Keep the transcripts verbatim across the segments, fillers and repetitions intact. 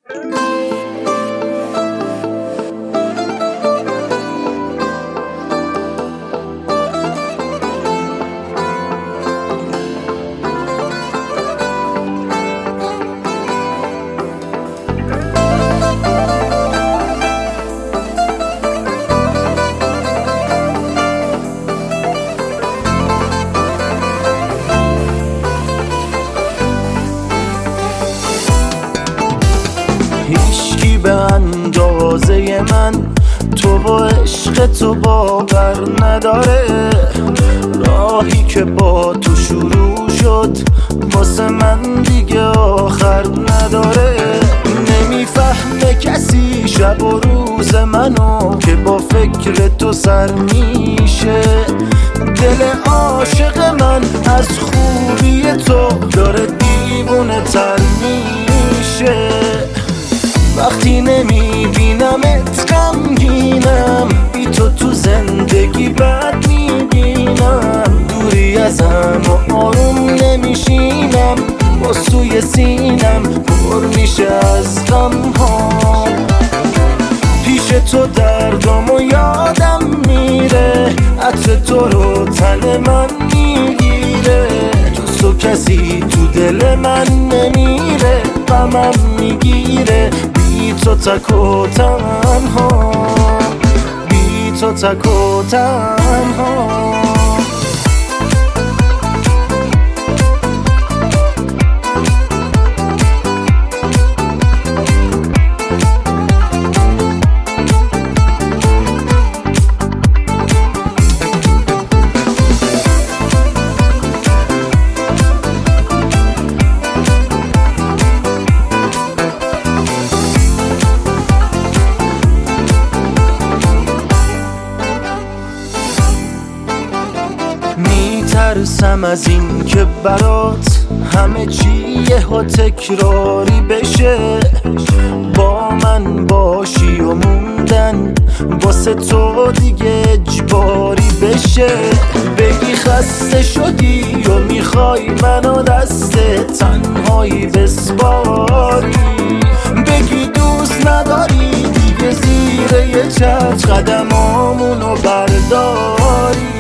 هیچکی به اندازه من تو و عشق تو باور نداره. راهی که با تو شروع شد واسه من دیگه آخر نداره. نمیفهمه کسی شب و روز منو که با فکر تو سر میشه. دل عاشق من از خوبی تو داره دیوونه تر میشه. وقتی نمیبینمت غمگینم، بی تو تو زندگی بد میبینم. دوری ازم و آروم نمیشینم، با سوی سینم پر میشه از غم ها. پیش تو دردم و یادم میره، عطر تو رو تن من میگیره. جز تو کسی تو دل من نمیره، غمم میگیره. بی تو تک و تنها، بی تو تک و تنها. میترسم از این که برات همه چی یهو تکراری بشه. با من باشی و موندن واسه تو دیگه اجباری بشه. بگی خسته شدی و میخوای منو دست تنهایی بسپاری. بگی دوست نداری دیگه زیر یه چتر قدمامونو برداری.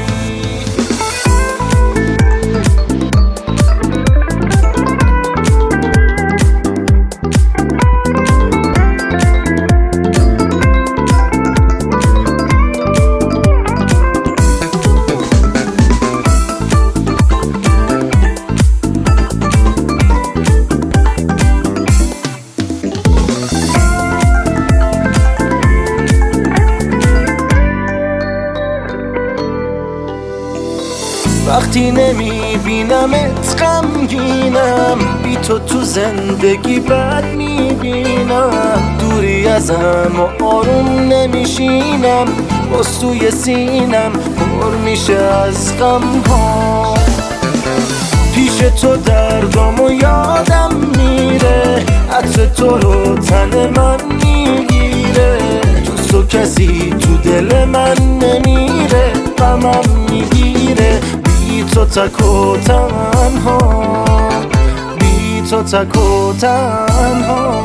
وقتی نمیبینمت غمگینم، بی تو تو زندگی بد میبینم. دوری ازم و آروم نمیشینم، با سوی سینم پر میشه از غم ها. پیش تو دردم و یادم میره، عطر تو رو تن من میگیره. جز تو کسی تو دل من نمیره، غمم میگیره. بی تو تک و تنها، بی تو تک و تنها.